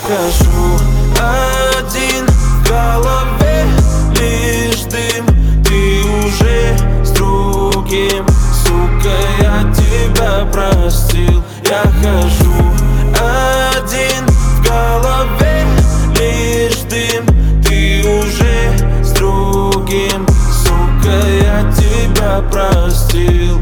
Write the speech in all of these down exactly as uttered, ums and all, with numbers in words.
хожу один, в голове лишь дым. Ты уже с другим, сука, я тебя простил. Я хожу один, в голове лишь дым. Ты уже с другим, сука, я тебя простил.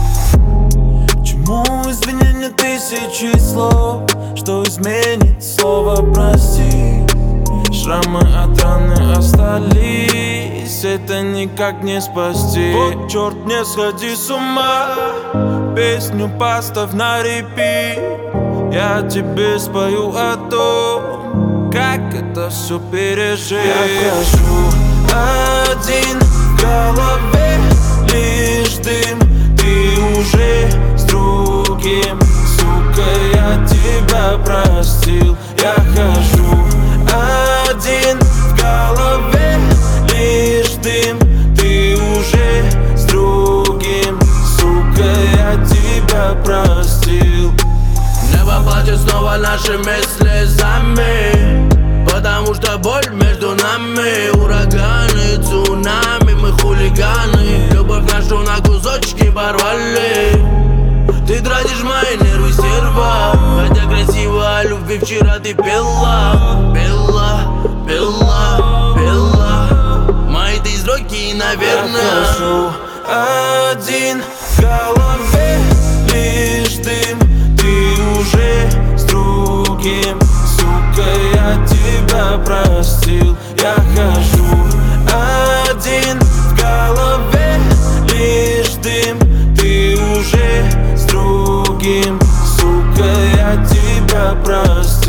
Чему извинения тысячи слов, что изменит слово прости? Шрамы от раны остались, это никак не спасти. Вот черт, не сходи с ума, песню поставь на репит. Я тебе спою о том, как это все пережить. Я хожу один, в голове лишь дым. Ты уже с другим, сука, я тебя простил. Я хожу один, в голове лишь дым. Ты уже с другим, сука, я тебя простил. Небо плачет снова нашими слезами, потому что боль между нами. Ураганы, цунами, мы хулиганы. Любовь нашу на кусочки порвали. Ты тратишь мои нервы, стерва, хотя красиво о любви вчера ты пела. Пела, пела, пела мои ты изроки, наверное. Я хожу один, в голове лишь дым. Ты уже с другим, сука, я тебя простил. Я хожу один, в голове лишь дым. Ты уже с другим, сука, я тебя простил.